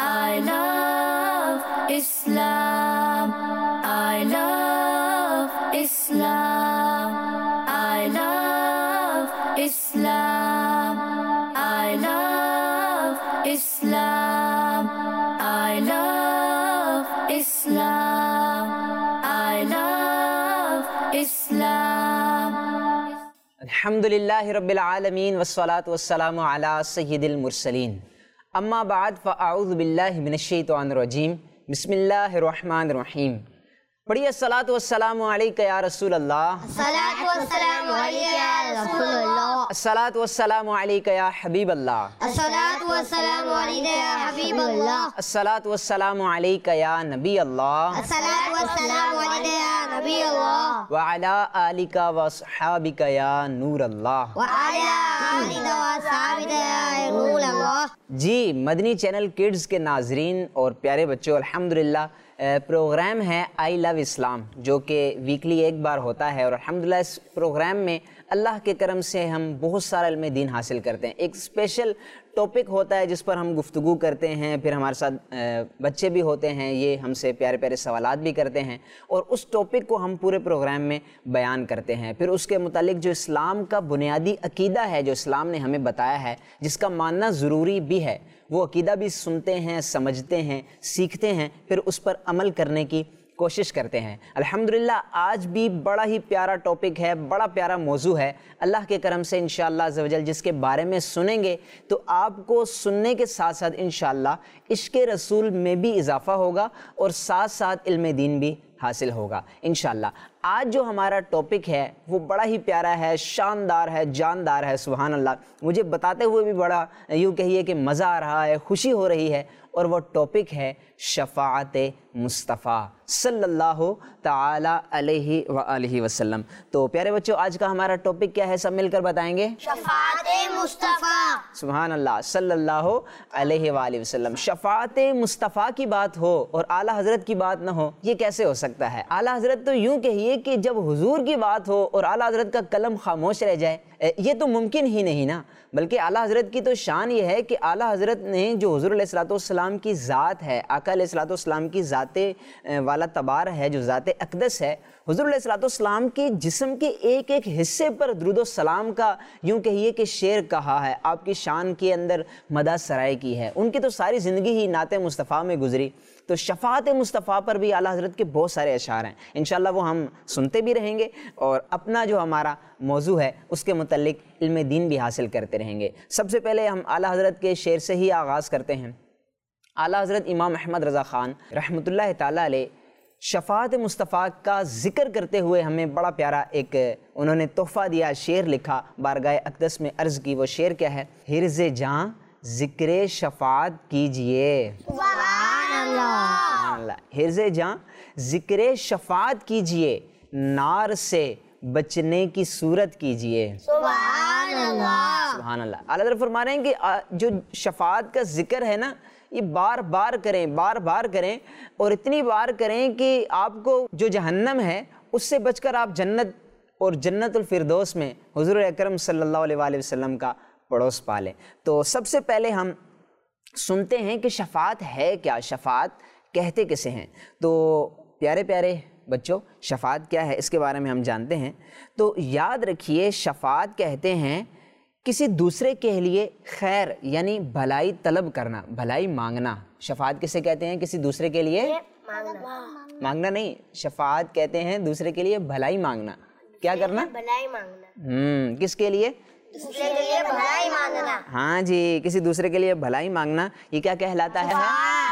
I love Islam. I love Islam. I love Islam. I love Islam. I love Islam. I love Islam. Alhamdulillahi Rabbil Alameen wassalatu wassalamu ala Sayyidil Mursaleen. Amma ba'd fa'a'udhu billahi minash shaitanir rajim. Bismillahir Rahmanir Rahim. पढ़िए अस्सलातु वस्सलामु अलैका या रसूल अल्लाह। अस्सलातु वस्सलामु अलैका या रसूल अल्लाह। अस्सलातु वस्सलामु अलैका या हबीब अल्लाह। अस्सलातु वस्सलामु अलैका या हबीब अल्लाह। अस्सलातु वस्सलामु अलैका या नबी अल्लाह। अस्सलातु वस्सलामु अलैका या नबी अल्लाह। व अला आलिका व अस्हाबिका या नूर अल्लाह। व अला आलिका व अस्हाबिका या नूर अल्लाह। जी, मदनी चैनल किड्स के नाजरीन और प्यारे बच्चों, अल्हम्दुलिल्लाह प्रोग्राम है आई लव इस्लाम, जो कि वीकली एक बार होता है। और अल्हम्दुलिल्लाह इस प्रोग्राम में अल्लाह के करम से हम बहुत सारा इल्म दीन हासिल करते हैं। एक स्पेशल टॉपिक होता है जिस पर हम गुफ्तगू करते हैं, फिर हमारे साथ बच्चे भी होते हैं, ये हमसे प्यारे प्यारे सवालात भी करते हैं और उस टॉपिक को हम पूरे प्रोग्राम में बयान करते हैं। फिर उसके मुतालिक जो इस्लाम का बुनियादी अकीदा है, जो इस्लाम ने हमें बताया है, जिसका मानना ज़रूरी भी है, वो अकीदा भी सुनते हैं, समझते हैं, सीखते हैं, फिर उस पर अमल करने की कोशिश करते हैं। अल्हम्दुलिल्लाह आज भी बड़ा ही प्यारा टॉपिक है, बड़ा प्यारा मौजू है। अल्लाह के करम से इंशाअल्लाह अज़्ज़ व जल जिसके बारे में सुनेंगे तो आपको सुनने के साथ साथ इंशाअल्लाह इश्क़े रसूल में भी इजाफ़ा होगा और साथ साथ इल्म दीन भी हासिल होगा इंशाअल्लाह। आज जो हमारा टॉपिक है वो बड़ा ही प्यारा है, शानदार है, जानदार है। सुभान अल्लाह, मुझे बताते हुए भी बड़ा यूँ कहिए कि मज़ा आ रहा है, खुशी हो रही है। और वो टॉपिक है शफ़ाअते मुस्तफ़ा सल्लल्लाहु ताला अलैहि व आलिहि वसल्लम। तो प्यारे बच्चों, आज का हमारा टॉपिक क्या है, सब मिलकर बताएंगे। शफ़ाअते मुस्तफ़ा। सुभान अल्लाह, सल्लल्लाहु अलैहि व आलिहि वसल्लम। शफ़ाअते मुस्तफ़ा की बात हो और आला हज़रत की बात ना हो, ये कैसे हो सकता है? आला हज़रत तो यूँ कहिए कि जब हुजूर की बात हो और आला हज़रत का कलम खामोश रह जाए, ये तो मुमकिन ही नहीं ना। बल्कि आला हज़रत की तो शान ये है कि आला हज़रत ने जो हुज़ूर अलैहिस्सलाम की ज़ात है, आका अलैहिस्सलाम की ज़ाते वाला तबार है, जो ज़ाते अक़दस है, हुज़ूर अलैहिस्सलाम के जिस्म के एक एक हिस्से पर दुरूद सलाम का यूँ कहिए कि शेर कहा है, आपकी शान के अंदर मदा सराय की है। उनकी तो सारी ज़िंदगी ही नाते मुस्तफ़ा में गुजरी। तो शफ़ाअते मुस्तफ़ा पर भी आला हज़रत के बहुत सारे अशार हैं, इंशाअल्लाह वो हम सुनते भी रहेंगे और अपना जो हमारा मौजू है उसके मुतल्लिक इल्म दीन भी हासिल करते रहेंगे। सबसे पहले हम आला हज़रत के शेर से ही आगाज़ करते हैं। आला हज़रत इमाम अहमद रज़ा ख़ान रहमतुल्लाह ताला अलैह शफ़ाअत मुस्तफ़ा का ज़िक्र करते हुए हमें बड़ा प्यारा एक उन्होंने तोहफ़ा दिया, शेर लिखा, बारगाह अक़दस में अर्ज़ की। वो शेर क्या है? हिर्ज़े जान ज़िक्र शफ़ाअत कीजिए। सुभान अल्लाह। हिर्ज़े जान ज़िक्र शफ़ाअत कीजिए, नार से बचने की सूरत कीजिए। सुभान अल्लाह। सुभान अल्लाह। आला हज़रत फरमा रहे हैं कि जो शफ़ाअत का ज़िक्र है ना, ये बार बार करें, बार बार करें और इतनी बार करें कि आपको जो जहन्नम है उससे बचकर आप जन्नत और जन्नतुल फिरदौस में हुज़ूर अकरम सल्लल्लाहु अलैहि वसल्लम का पड़ोस पालें। तो सबसे पहले हम सुनते हैं कि शफ़ाअत है क्या, शफ़ाअत कहते किसे हैं। तो प्यारे प्यारे बच्चों, शफ़ाअत क्या है इसके बारे में हम जानते हैं। तो याद रखिए, शफ़ाअत कहते हैं किसी दूसरे के लिए खैर यानी भलाई तलब करना, भलाई मांगना। शफ़ाअत किसे कहते हैं? किसी दूसरे के लिए मांगना नहीं, शफ़ाअत कहते हैं दूसरे के लिए भलाई मांगना। क्या करना? भलाई मांगना। किसके लिए? दूसरे के लिए भलाई मांगना। हाँ जी, किसी दूसरे के लिए भलाई मांगना, ये क्या कहलाता है?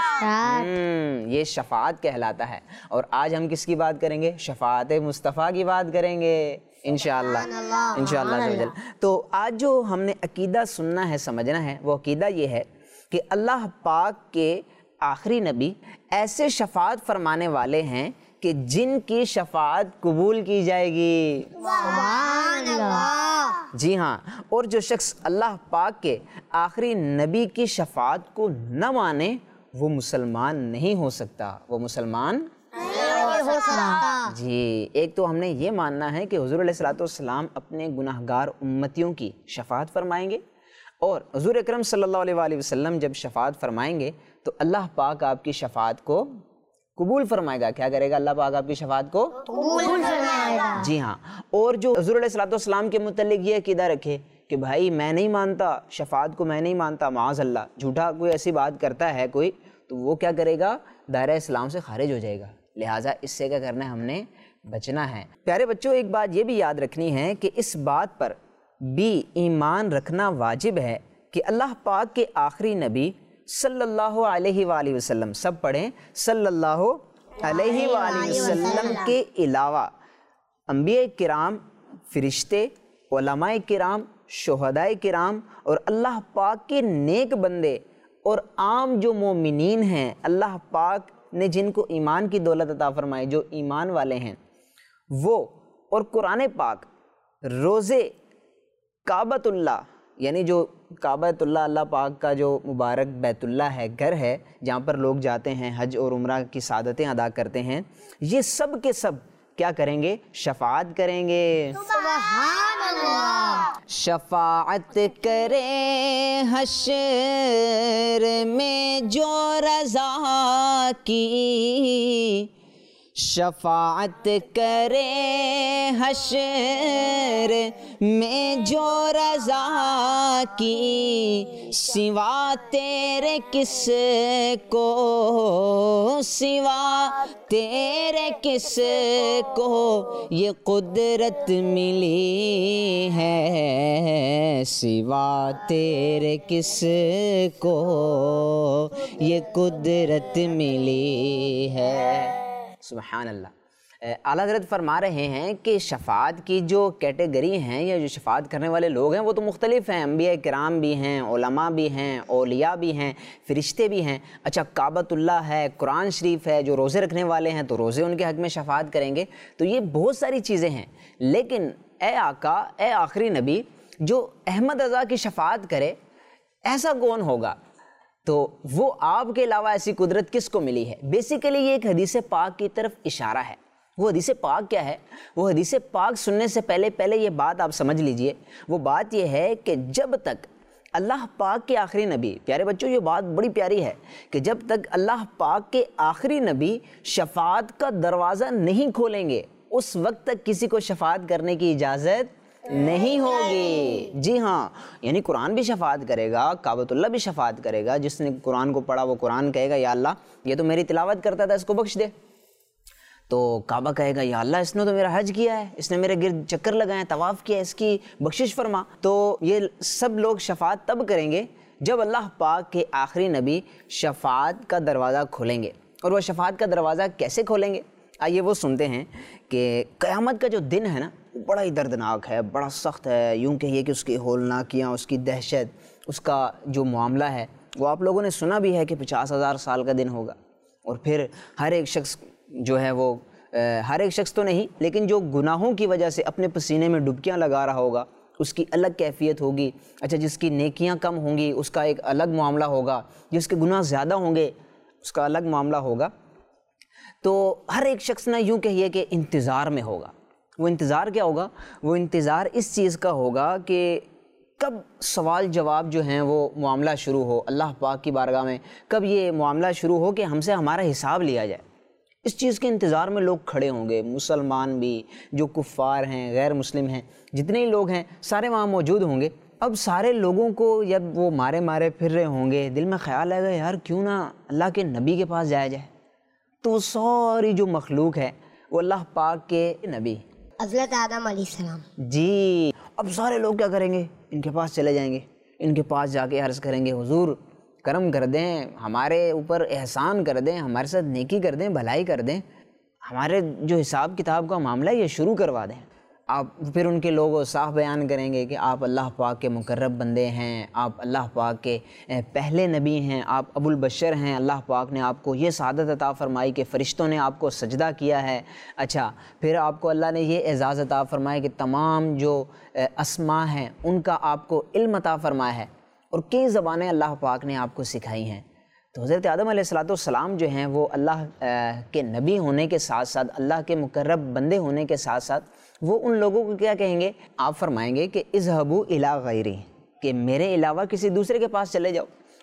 ये शफ़ाअत कहलाता है। और आज हम किसकी बात करेंगे? शफ़ाअते मुस्तफ़ा की बात करेंगे इंशाअल्लाह इंशाअल्लाह। तो आज जो हमने अकीदा सुनना है, समझना है, वो अकीदा ये है कि अल्लाह पाक के आखिरी नबी ऐसे शफ़ाअत फरमाने वाले हैं कि जिनकी शफ़ाअत कबूल की जाएगी। सुभान अल्लाह। जी हाँ, और जो शख्स अल्लाह पाक के आखिरी नबी की शफ़ाअत को न माने वो मुसलमान नहीं हो सकता, वो मुसलमान हो सकता। जी, एक तो हमने ये मानना है कि हुज़ूर अलैहिस्सलाम अपने गुनाहगार उम्मतियों की शफ़ाअत फरमाएंगे और हुज़ूर अकरम सल्लल्लाहु अलैहि वसल्लम जब शफ़ाअत फरमाएंगे تو اللہ پاک آپ کی شفاعت کو قبول فرمائے گا۔ کیا کرے گا؟ اللہ پاک آپ کی شفاعت کو قبول فرمائے گا۔ جی ہاں۔ اور جو حضور علیہ الصلوۃ والسلام کے متعلق یہ عقیدہ رکھے کہ بھائی میں نہیں مانتا شفاعت کو، میں نہیں مانتا، معاذ اللہ جھوٹا کوئی ایسی بات کرتا ہے کوئی، تو وہ کیا کرے گا؟ دائرہ اسلام سے خارج ہو جائے گا۔ لہٰذا اس سے کیا کرنا ہے؟ ہم نے بچنا ہے۔ پیارے بچوں، ایک بات یہ بھی یاد رکھنی ہے کہ اس بات پر بھی ایمان رکھنا واجب ہے کہ اللہ پاک کے آخری نبی صلی اللہ علیہ وآلہ وسلم، سب پڑھیں صلی اللہ علیہ وآلہ وسلم کے علاوہ انبیاء کرام، فرشتے، علماء کرام، شہداء کرام اور اللہ پاک کے نیک بندے اور عام جو مومنین ہیں، اللہ پاک نے جن کو ایمان کی دولت عطا فرمائی، جو ایمان والے ہیں وہ، اور قرآن پاک، روزے، کعبۃ اللہ، یعنی جو کعبۃ اللہ اللہ پاک کا جو مبارک بیت اللہ ہے، گھر ہے جہاں پر لوگ جاتے ہیں، حج اور عمرہ کی سعادتیں ادا کرتے ہیں، یہ سب کے سب کیا کریں گے؟ شفاعت کریں گے۔ سبحان اللہ۔ شفاعت کرے حشر میں جو رضا کی، شفاعت کرے حشر میں جو رضا کی، سوا تیرے کس کو، سوا تیرے کس کو یہ قدرت ملی ہے، سوا تیرے کس کو یہ قدرت ملی ہے۔ سبحان اللہ۔ اعلیٰ حضرت فرما رہے ہیں کہ شفاعت کی جو کیٹیگری ہیں یا جو شفاعت کرنے والے لوگ ہیں وہ تو مختلف ہیں، انبیاء کرام بھی ہیں، علماء بھی ہیں، اولیاء بھی ہیں، فرشتے بھی ہیں۔ اچھا، کعبۃ اللہ ہے، قرآن شریف ہے، جو روزے رکھنے والے ہیں تو روزے ان کے حق میں شفاعت کریں گے۔ تو یہ بہت ساری چیزیں ہیں، لیکن اے آقا، اے آخری نبی، جو احمد رضا کی شفاعت کرے ایسا کون ہوگا؟ تو وہ آپ کے علاوہ ایسی قدرت کس کو ملی ہے؟ بیسیکلی یہ ایک حدیث پاک کی طرف اشارہ ہے۔ وہ حدیث پاک کیا ہے؟ وہ حدیث پاک سننے سے پہلے یہ بات آپ سمجھ لیجئے۔ وہ بات یہ ہے کہ جب تک اللہ پاک کے آخری نبی، پیارے بچوں یہ بات بڑی پیاری ہے کہ جب تک اللہ پاک کے آخری نبی شفاعت کا دروازہ نہیں کھولیں گے، اس وقت تک کسی کو شفاعت کرنے کی اجازت نہیں ہوگی۔ جی ہاں، یعنی قرآن بھی شفاعت کرے گا، کعبۃ اللہ بھی شفاعت کرے گا۔ جس نے قرآن کو پڑھا وہ قرآن کہے گا یا اللہ یہ تو میری تلاوت کرتا تھا، اس کو بخش دے۔ تو کعبہ کہے گا یا اللہ اس نے تو میرا حج کیا ہے، اس نے میرے گرد چکر لگائے، طواف کیا ہے، اس کی بخشش فرما۔ تو یہ سب لوگ شفاعت تب کریں گے جب اللہ پاک کے آخری نبی شفاعت کا دروازہ کھولیں گے۔ اور وہ شفاعت کا دروازہ کیسے کھولیں گے؟ آئیے وہ سنتے ہیں کہ قیامت کا جو دن ہے نا بڑا ہی دردناک ہے، بڑا سخت ہے، یوں کہیے کہ اس کی ہولناکیاں، اس کی دہشت، اس کا جو معاملہ ہے وہ آپ لوگوں نے سنا بھی ہے کہ 50,000 سال کا دن ہوگا۔ اور پھر ہر ایک شخص جو ہے وہ ہر ایک شخص تو نہیں لیکن جو گناہوں کی وجہ سے اپنے پسینے میں ڈبکیاں لگا رہا ہوگا اس کی الگ کیفیت ہوگی۔ اچھا، جس کی نیکیاں کم ہوں گی اس کا ایک الگ معاملہ ہوگا، جس کے گناہ زیادہ ہوں گے اس کا الگ معاملہ ہوگا۔ تو ہر ایک شخص نہ یوں کہیے کہ انتظار میں ہوگا۔ وہ انتظار کیا ہوگا؟ وہ انتظار اس چیز کا ہوگا کہ کب سوال جواب جو ہیں وہ معاملہ شروع ہو اللہ پاک کی بارگاہ میں، کب یہ معاملہ شروع ہو کہ ہم سے ہمارا حساب لیا جائے۔ اس چیز کے انتظار میں لوگ کھڑے ہوں گے، مسلمان بھی، جو کفار ہیں، غیر مسلم ہیں، جتنے ہی لوگ ہیں سارے وہاں موجود ہوں گے۔ اب سارے لوگوں کو جب وہ مارے پھر رہے ہوں گے، دل میں خیال آئے گا یار کیوں نہ اللہ کے نبی کے پاس جایا جائے۔ تو وہ ساری جو مخلوق ہے وہ اللہ پاک کے نبی حضرت آدم علیہ السلام، جی، اب سارے لوگ کیا کریں گے؟ ان کے پاس چلے جائیں گے، ان کے پاس جا کے عرض کریں گے حضور کرم کر دیں، ہمارے اوپر احسان کر دیں، ہمارے ساتھ نیکی کر دیں، بھلائی کر دیں، ہمارے جو حساب کتاب کا معاملہ ہے یہ شروع کروا دیں۔ آپ پھر ان کے لوگ صاف بیان کریں گے کہ آپ اللہ پاک کے مقرب بندے ہیں، آپ اللہ پاک کے پہلے نبی ہیں، آپ ابو البشر ہیں، اللہ پاک نے آپ کو یہ سعادت عطا فرمائی کہ فرشتوں نے آپ کو سجدہ کیا ہے۔ اچھا، پھر آپ کو اللہ نے یہ اعزاز عطا فرمایا کہ تمام جو اسماء ہیں ان کا آپ کو علم عطا فرمایا ہے، اور کئی زبانیں اللہ پاک نے آپ کو سکھائی ہیں۔ تو حضرت آدم علیہ السلام جو ہیں وہ اللہ کے نبی ہونے کے ساتھ ساتھ، اللہ کے مقرب بندے ہونے کے ساتھ ساتھ، وہ ان لوگوں کو کیا کہیں گے؟ آپ فرمائیں گے کہ اذهبوا الی غیری، کہ میرے علاوہ کسی دوسرے کے پاس چلے جاؤ۔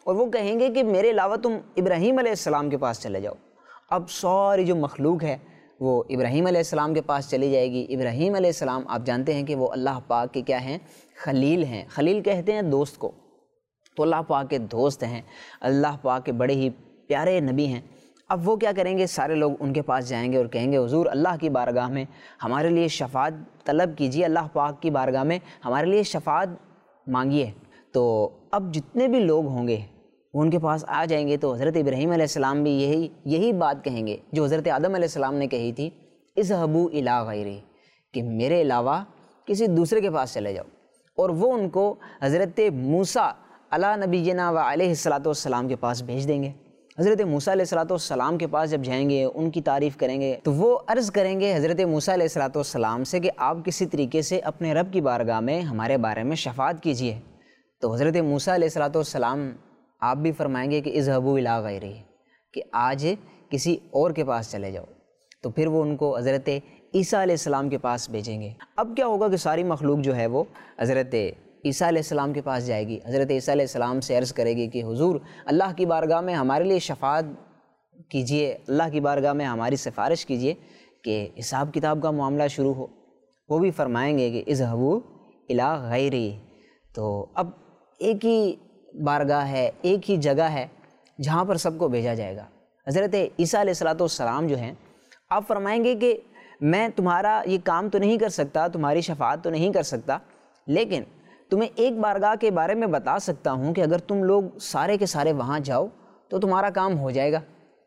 اور وہ کہیں گے کہ میرے علاوہ تم ابراہیم علیہ السلام کے پاس چلے جاؤ۔ اب ساری جو مخلوق ہے وہ ابراہیم علیہ السلام کے پاس چلی جائے گی۔ ابراہیم علیہ السلام آپ جانتے ہیں کہ وہ اللہ پاک کے کیا ہیں؟ خلیل ہیں۔ خلیل کہتے ہیں دوست کو، تو اللہ پاک کے دوست ہیں، اللہ پاک کے بڑے ہی پیارے نبی ہیں۔ اب وہ کیا کریں گے؟ سارے لوگ ان کے پاس جائیں گے اور کہیں گے حضور اللہ کی بارگاہ میں ہمارے لیے شفاعت طلب کیجیے، اللہ پاک کی بارگاہ میں ہمارے لیے شفاعت مانگیے۔ تو اب جتنے بھی لوگ ہوں گے وہ ان کے پاس آ جائیں گے، تو حضرت ابراہیم علیہ السلام بھی یہی بات کہیں گے جو حضرت آدم علیہ السلام نے کہی تھی، اذهبوا الی غیری، کہ میرے علاوہ کسی دوسرے کے پاس چلے جاؤ۔ اور وہ ان کو حضرت موسیٰ علی نبینا و علیہ الصلاۃ والسلام کے پاس بھیج دیں گے۔ حضرت موسیٰ علیہ الصلاۃ والسلام کے پاس جب جائیں گے، ان کی تعریف کریں گے، تو وہ عرض کریں گے حضرت موسیٰ علیہ الصلاۃ والسلام سے کہ آپ کسی طریقے سے اپنے رب کی بارگاہ میں ہمارے بارے میں شفاعت کیجیے۔ تو حضرت موسیٰ علیہ الصلاۃ والسلام آپ بھی فرمائیں گے کہ اذهبوا الی غیری، کہ آج کسی اور کے پاس چلے جاؤ۔ تو پھر وہ ان کو حضرت عیسیٰ علیہ السلام کے پاس بھیجیں گے۔ اب کیا ہوگا کہ ساری مخلوق جو ہے وہ حضرت عیسیٰ علیہ السلام کے پاس جائے گی۔ حضرت عیسیٰ علیہ السلام سے عرض کرے گی کہ حضور اللہ کی بارگاہ میں ہمارے لیے شفاعت کیجئے، اللہ کی بارگاہ میں ہماری سفارش کیجئے کہ حساب کتاب کا معاملہ شروع ہو۔ وہ بھی فرمائیں گے کہ اذهبوا الی غیری۔ تو اب ایک ہی بارگاہ ہے، ایک ہی جگہ ہے جہاں پر سب کو بھیجا جائے گا۔ حضرت عیسیٰ علیہ الصلاۃ والسلام جو ہیں آپ فرمائیں گے کہ میں تمہارا یہ کام تو نہیں کر سکتا، تمہاری شفاعت تو نہیں کر سکتا، لیکن تمہیں ایک بارگاہ کے بارے میں بتا سکتا ہوں کہ اگر تم لوگ سارے کے سارے وہاں جاؤ تو تمہارا کام ہو جائے گا۔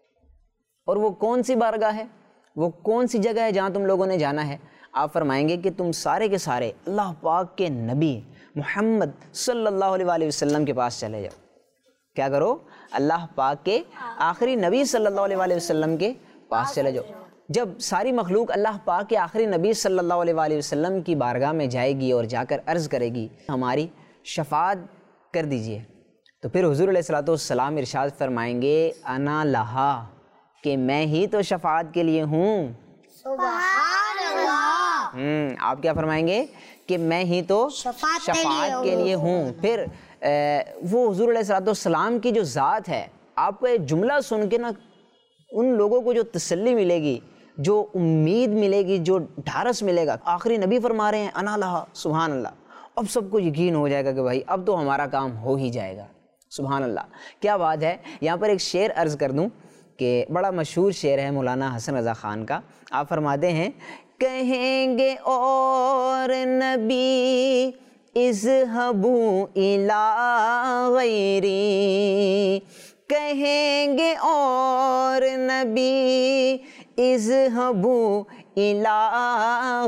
اور وہ کون سی بارگاہ ہے، وہ کون سی جگہ ہے جہاں تم لوگوں نے جانا ہے؟ آپ فرمائیں گے کہ تم سارے کے سارے اللہ پاک کے نبی محمد صلی اللہ علیہ وآلہ وسلم کے پاس چلے جاؤ۔ کیا کرو؟ اللہ پاک کے آخری نبی صلی اللہ علیہ وآلہ وسلم کے پاس چلے جاؤ۔ جب ساری مخلوق اللہ پاک کے آخری نبی صلی اللہ علیہ وآلہ وسلم کی بارگاہ میں جائے گی اور جا کر عرض کرے گی ہماری شفاعت کر دیجئے، تو پھر حضور علیہ الصلوۃ والسلام ارشاد فرمائیں گے انا لہا، کہ میں ہی تو شفاعت کے لیے ہوں۔ سبحان اللہ۔ آپ کیا فرمائیں گے؟ کہ میں ہی تو شفاعت کے لیے ہوں۔ پھر وہ حضور علیہ الصلوۃ والسلام کی جو ذات ہے، آپ کو یہ جملہ سن کے نا ان لوگوں کو جو تسلی ملے گی، جو امید ملے گی، جو ڈھارس ملے گا، آخری نبی فرما رہے ہیں انا لہا، سبحان اللہ، اب سب کو یقین ہو جائے گا کہ بھائی اب تو ہمارا کام ہو ہی جائے گا۔ سبحان اللہ، کیا بات ہے۔ یہاں پر ایک شعر عرض کر دوں کہ بڑا مشہور شعر ہے مولانا حسن رضا خان کا۔ آپ فرماتے ہیں کہیں گے اور نبی اذهبوا الی غیری، کہیں گے اور نبی اذهبوا الی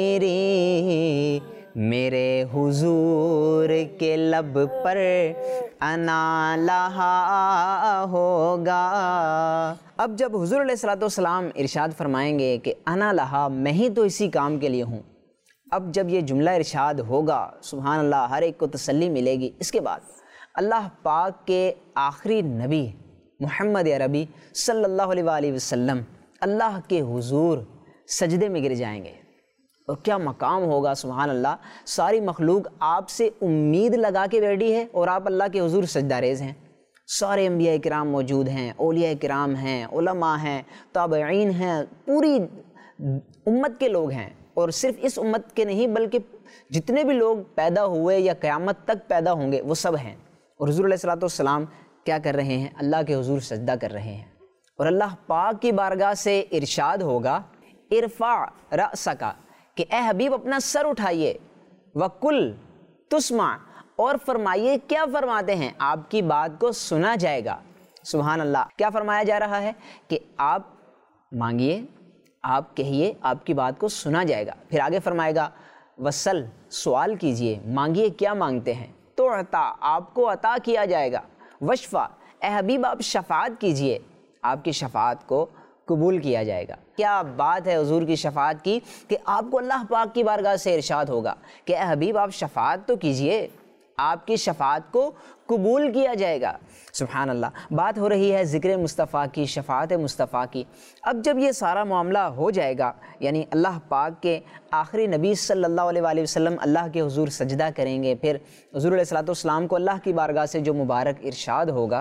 غیری، میرے حضور کے لب پر انا لہا ہوگا۔ اب جب حضور علیہ الصلوۃ والسلام ارشاد فرمائیں گے کہ انا لہا، میں ہی تو اسی کام کے لیے ہوں، اب جب یہ جملہ ارشاد ہوگا، سبحان اللہ، ہر ایک کو تسلی ملے گی۔ اس کے بعد اللہ پاک کے آخری نبی محمد عربی صلی اللہ علیہ وآلہ وسلم اللہ کے حضور سجدے میں گر جائیں گے، اور کیا مقام ہوگا، سبحان اللہ۔ ساری مخلوق آپ سے امید لگا کے بیٹھی ہے اور آپ اللہ کے حضور سجدہ ریز ہیں۔ سارے انبیاء کرام موجود ہیں، اولیاء کرام ہیں، علماء ہیں، تابعین ہیں، پوری امت کے لوگ ہیں، اور صرف اس امت کے نہیں بلکہ جتنے بھی لوگ پیدا ہوئے یا قیامت تک پیدا ہوں گے وہ سب ہیں۔ اور حضور علیہ الصلوۃ والسلام کیا کر رہے ہیں؟ اللہ کے حضور سجدہ کر رہے ہیں، اور اللہ پاک کی بارگاہ سے ارشاد ہوگا ارفع رأسک، کہ اے حبیب اپنا سر اٹھائیے، وَقُلْ تُسْمَعْ، اور فرمائیے، کیا فرماتے ہیں؟ آپ کی بات کو سنا جائے گا۔ سبحان اللہ، کیا فرمایا جا رہا ہے؟ کہ آپ مانگیے، آپ کہیے، آپ کی بات کو سنا جائے گا۔ پھر آگے فرمائے گا وصل، سوال کیجئے، مانگیے، کیا مانگتے ہیں؟ تو عطا، آپ کو عطا کیا جائے گا۔ وشفا، اے حبیب آپ شفاعت کیجئے، آپ کی شفاعت کو قبول کیا جائے گا۔ کیا بات ہے حضور کی شفاعت کی، کہ آپ کو اللہ پاک کی بارگاہ سے ارشاد ہوگا کہ اے حبیب آپ شفاعت تو کیجئے، آپ کی شفاعت کو قبول کیا جائے گا۔ سبحان اللہ۔ بات ہو رہی ہے ذکر مصطفیٰ کی، شفاعت مصطفیٰ کی۔ اب جب یہ سارا معاملہ ہو جائے گا، یعنی اللہ پاک کے آخری نبی صلی اللہ علیہ وآلہ وسلم اللہ کے حضور سجدہ کریں گے، پھر حضور علیہ الصلوۃ والسلام کو اللہ کی بارگاہ سے جو مبارک ارشاد ہوگا،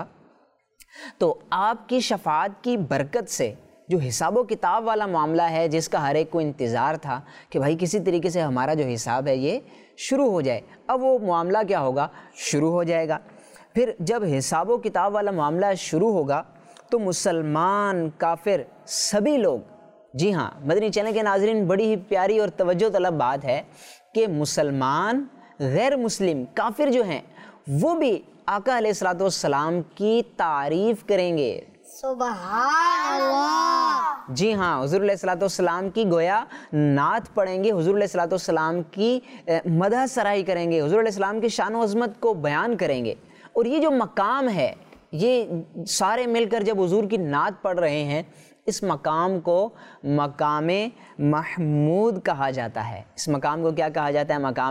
تو آپ کی شفاعت کی برکت سے جو حساب و کتاب والا معاملہ ہے، جس کا ہر ایک کو انتظار تھا کہ بھائی کسی طریقے سے ہمارا جو حساب ہے یہ شروع ہو جائے، اب وہ معاملہ کیا ہوگا؟ شروع ہو جائے گا۔ پھر جب حساب و کتاب والا معاملہ شروع ہوگا تو مسلمان، کافر، سبھی لوگ، جی ہاں مدنی چینل کے ناظرین، بڑی ہی پیاری اور توجہ طلب بات ہے کہ مسلمان، غیر مسلم، کافر جو ہیں وہ بھی آقا علیہ الصلوۃ والسلام کی تعریف کریں گے۔ سبحان اللہ۔ جی ہاں، حضور علیہ الصلوۃ والسلام کی گویا نعت پڑھیں گے، حضور علیہ الصلوۃ والسلام کی مدح سرائی کریں گے، حضور علیہ السلام کی شان و عظمت کو بیان کریں گے۔ اور یہ جو مقام ہے، یہ سارے مل کر جب حضور کی نعت پڑھ رہے ہیں، اس مقام کو مقام محمود کہا جاتا ہے۔ اس مقام کو کیا کہا جاتا ہے؟ مقام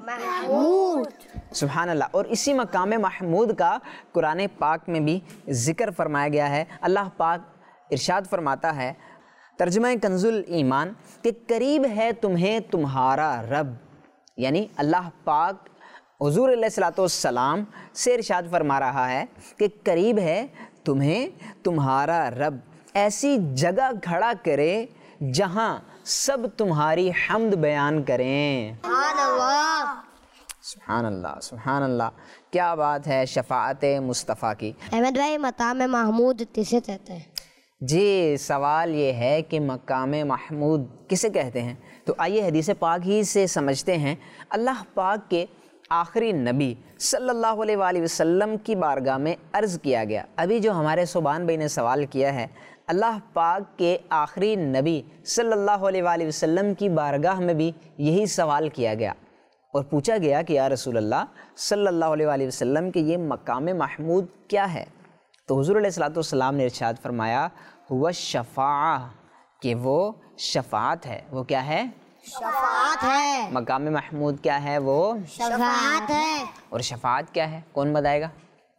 محمود۔ سبحان اللہ۔ اور اسی مقام محمود کا قرآن پاک میں بھی ذکر فرمایا گیا ہے۔ اللہ پاک ارشاد فرماتا ہے، ترجمہ کنز الایمان، کہ قریب ہے تمہیں تمہارا رب، یعنی اللہ پاک حضور علیہ الصلوۃ والسلام سے ارشاد فرما رہا ہے کہ قریب ہے تمہیں تمہارا رب، ایسی جگہ کھڑا کرے جہاں سب تمہاری حمد بیان کریں۔ سبحان اللہ۔ سبحان اللہ، سبحان اللہ، کیا بات ہے شفاعت مصطفیٰ کی۔ احمد بھائی، مقام محمود کسے کہتے ہیں؟ جی، سوال یہ ہے کہ مقام محمود کسے کہتے ہیں؟ تو آئیے حدیث پاک ہی سے سمجھتے ہیں۔ اللہ پاک کے آخری نبی صلی اللہ علیہ وآلہ وسلم کی بارگاہ میں عرض کیا گیا، ابھی جو ہمارے سبحان بھائی نے سوال کیا ہے، اللہ پاک کے آخری نبی صلی اللہ علیہ وآلہ وسلم کی بارگاہ میں بھی یہی سوال کیا گیا اور پوچھا گیا کہ یا رسول اللہ صلی اللہ علیہ وآلہ وسلم کہ یہ مقام محمود کیا ہے؟ تو حضور علیہ الصلوۃ والسلام نے ارشاد فرمایا، ہوا الشفاعہ، کہ وہ شفاعت ہے۔ وہ کیا ہے؟ شفاعت ہے۔ مقام محمود کیا ہے؟ وہ شفاعت ہے۔ اور شفاعت کیا ہے؟ کون بتائے گا؟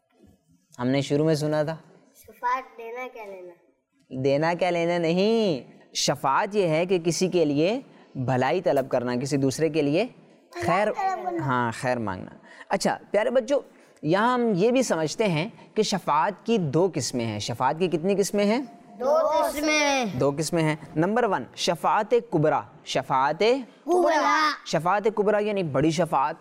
ہم نے شروع میں سنا تھا، شفاعت دینا کیا لینا؟ دینا کیا لینا نہیں۔ شفاعت یہ ہے کہ کسی کے لیے بھلائی طلب کرنا، کسی دوسرے کے لیے خیر، ہاں خیر مانگنا۔ اچھا پیارے بچوں، یہاں ہم یہ بھی سمجھتے ہیں کہ شفاعت کی دو قسمیں ہیں۔ شفاعت کی کتنی قسمیں ہیں؟ دو قسمیں۔ دو قسمیں ہیں۔ نمبر 1 شفاعت کبریٰ، شفاعت کبریٰ۔ شفاعت کبریٰ یعنی بڑی شفاعت،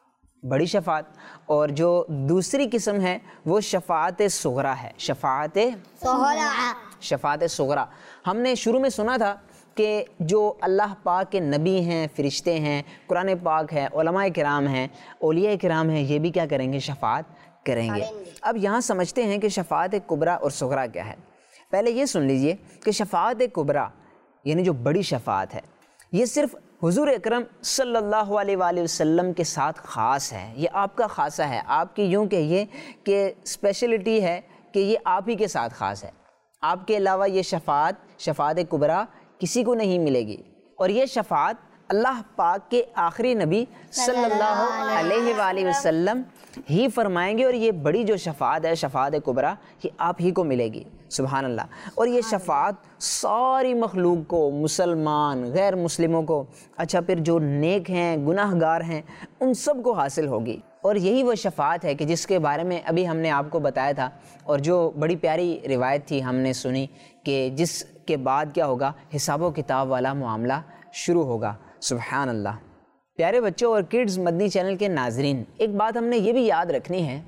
بڑی شفاعت۔ اور جو دوسری قسم ہے وہ شفاعت صغریٰ ہے، شفاعت صغریٰ۔ شفاعت صغریٰ۔ ہم نے شروع میں سنا تھا کہ جو اللہ پاک کے نبی ہیں، فرشتے ہیں، قرآن پاک ہے، علماء کرام ہیں، اولیاء کرام ہیں، یہ بھی کیا کریں گے؟ شفاعت کریں گے۔ اب یہاں سمجھتے ہیں کہ شفاعت کبریٰ اور صغریٰ کیا ہے۔ پہلے یہ سن لیجئے کہ شفاعت کبریٰ یعنی جو بڑی شفاعت ہے، یہ صرف حضور اکرم صلی اللہ علیہ وآلہ وسلم کے ساتھ خاص ہے، یہ آپ کا خاصہ ہے، آپ کی یوں کہیے کہ اسپیشلٹی ہے کہ یہ آپ ہی کے ساتھ خاص ہے۔ آپ کے علاوہ یہ شفاعت کبریٰ کسی کو نہیں ملے گی، اور یہ شفاعت اللہ پاک کے آخری نبی صلی اللہ علیہ وآلہ وسلم ہی فرمائیں گے، اور یہ بڑی جو شفاعت ہے، شفاعت کبریٰ، یہ آپ ہی کو ملے گی۔ سبحان اللہ۔ اور یہ شفاعت ساری مخلوق کو، مسلمان، غیر مسلموں کو، اچھا پھر جو نیک ہیں، گناہ گار ہیں، ان سب کو حاصل ہوگی۔ اور یہی وہ شفاعت ہے کہ جس کے بارے میں ابھی ہم نے آپ کو بتایا تھا، اور جو بڑی پیاری روایت تھی ہم نے سنی کہ جس کے بعد کیا ہوگا؟ حساب و کتاب والا معاملہ شروع ہوگا۔ سبحان اللہ۔ پیارے بچوں اور کڈز مدنی چینل کے ناظرین، ایک بات ہم نے یہ بھی یاد رکھنی ہے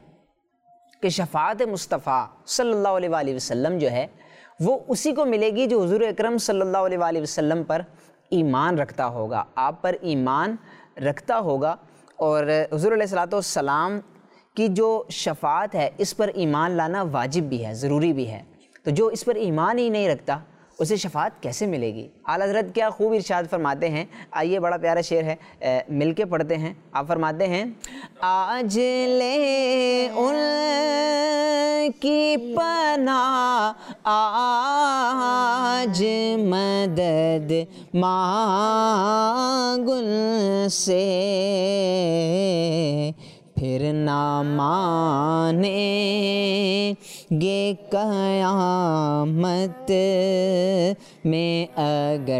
کہ شفاعت مصطفیٰ صلی اللہ علیہ وآلہ وسلم جو ہے وہ اسی کو ملے گی جو حضور اکرم صلی اللہ علیہ وآلہ وسلم پر ایمان رکھتا ہوگا، آپ پر ایمان رکھتا ہوگا۔ اور حضور علیہ الصلوۃ والسلام کی جو شفاعت ہے اس پر ایمان لانا واجب بھی ہے، ضروری بھی ہے۔ تو جو اس پر ایمان ہی نہیں رکھتا اسے شفاعت کیسے ملے گی؟ اعلیٰ حضرت کیا خوب ارشاد فرماتے ہیں، آئیے بڑا پیارا شعر ہے، مل کے پڑھتے ہیں۔ آپ فرماتے ہیں، آج لے ان کی پناہ، آج مدد مانگ ان سے، پھر نہ مانیں گے قیامت میں اگر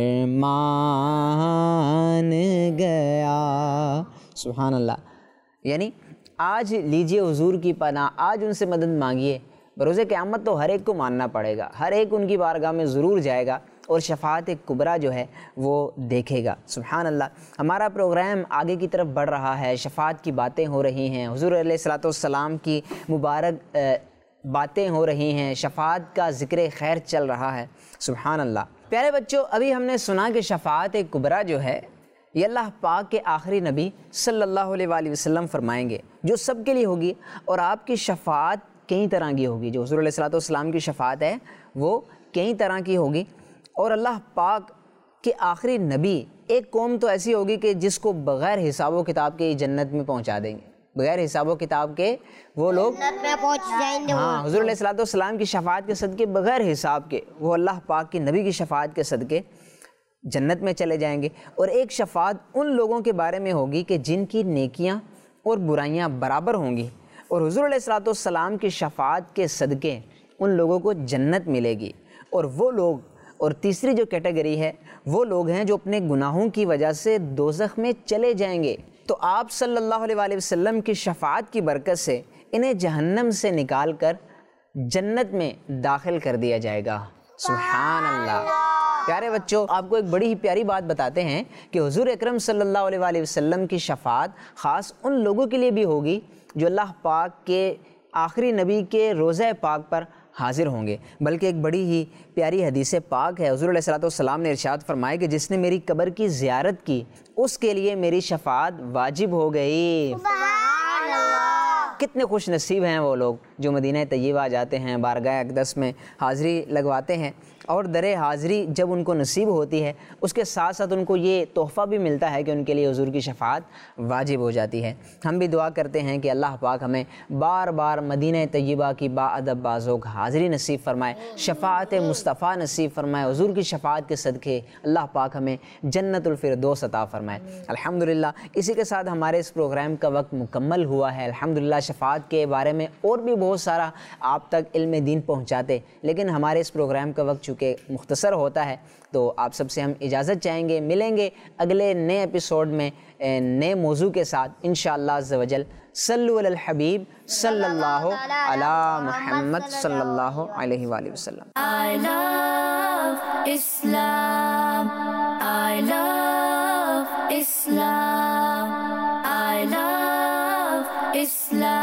مان گیا۔ سبحان اللہ۔ یعنی آج لیجئے حضور کی پناہ، آج ان سے مدد مانگیے، بروز قیامت تو ہر ایک کو ماننا پڑے گا، ہر ایک ان کی بارگاہ میں ضرور جائے گا اور شفاعت کبریٰ جو ہے وہ دیکھے گا۔ سبحان اللہ۔ ہمارا پروگرام آگے کی طرف بڑھ رہا ہے، شفاعت کی باتیں ہو رہی ہیں، حضور علیہ الصلوۃ والسلام کی مبارک باتیں ہو رہی ہیں، شفاعت کا ذکر خیر چل رہا ہے۔ سبحان اللہ۔ پیارے بچوں، ابھی ہم نے سنا کہ شفاعت کبریٰ جو ہے یہ اللہ پاک کے آخری نبی صلی اللہ علیہ وآلہ وسلم فرمائیں گے، جو سب کے لیے ہوگی، اور آپ کی شفاعت کئی طرح کی ہوگی۔ جو حضور علیہ الصلوۃ والسلام کی شفاعت ہے وہ کئی طرح کی ہوگی، اور اللہ پاک کے آخری نبی ایک قوم تو ایسی ہوگی کہ جس کو بغیر حساب و کتاب کے جنت میں پہنچا دیں گے، بغیر حساب و کتاب کے وہ لوگ جنت میں پہنچ جائیں گے۔ ہاں، حضور علیہ الصلوۃ والسلام کی شفاعت کے صدقے، بغیر حساب کے وہ اللہ پاک کے نبی کی شفاعت کے صدقے جنت میں چلے جائیں گے۔ اور ایک شفاعت ان لوگوں کے بارے میں ہوگی کہ جن کی نیکیاں اور برائیاں برابر ہوں گی، اور حضور علیہ الصلوۃ والسلام کی شفاعت کے صدقے ان لوگوں کو جنت ملے گی۔ اور وہ لوگ، اور تیسری جو کیٹیگری ہے، وہ لوگ ہیں جو اپنے گناہوں کی وجہ سے دوزخ میں چلے جائیں گے، تو آپ صلی اللہ علیہ وآلہ وسلم کی شفاعت کی برکت سے انہیں جہنم سے نکال کر جنت میں داخل کر دیا جائے گا۔ سبحان اللہ۔ پیارے بچوں، آپ کو ایک بڑی ہی پیاری بات بتاتے ہیں کہ حضور اکرم صلی اللہ علیہ وآلہ وسلم کی شفاعت خاص ان لوگوں کے لیے بھی ہوگی جو اللہ پاک کے آخری نبی کے روضہ پاک پر حاضر ہوں گے۔ بلکہ ایک بڑی ہی پیاری حدیث پاک ہے، حضور علیہ الصلوۃ والسلام نے ارشاد فرمایا کہ جس نے میری قبر کی زیارت کی اس کے لیے میری شفاعت واجب ہو گئی۔ کتنے خوش نصیب ہیں وہ لوگ جو مدینہ طیبہ جاتے ہیں، بارگاہ اقدس میں حاضری لگواتے ہیں، اور در حاضری جب ان کو نصیب ہوتی ہے اس کے ساتھ ساتھ ان کو یہ تحفہ بھی ملتا ہے کہ ان کے لیے حضور کی شفاعت واجب ہو جاتی ہے۔ ہم بھی دعا کرتے ہیں کہ اللہ پاک ہمیں بار بار مدینہ طیبہ کی باادب بازوق حاضری نصیب فرمائے، شفاعت مصطفیٰ نصیب فرمائے، حضور کی شفاعت کے صدقے اللہ پاک ہمیں جنت الفردوس عطا فرمائے۔ الحمدللہ، اسی کے ساتھ ہمارے اس پروگرام کا وقت مکمل ہوا ہے۔ الحمدللہ، شفاعت کے بارے میں اور بھی بہت سارا آپ تک علم دین پہنچاتے، لیکن ہمارے اس پروگرام کا وقت چونکہ مختصر ہوتا ہے تو آپ سب سے ہم اجازت چاہیں گے، ملیں گے اگلے نئے ایپیسوڈ میں نئے موضوع کے ساتھ انشاءاللہ عز و جل۔ صلو علی الحبیب صلی اللہ علی محمد صلی اللہ علیہ وآلہ وسلم۔ I love Islam. I love Islam. I love Islam.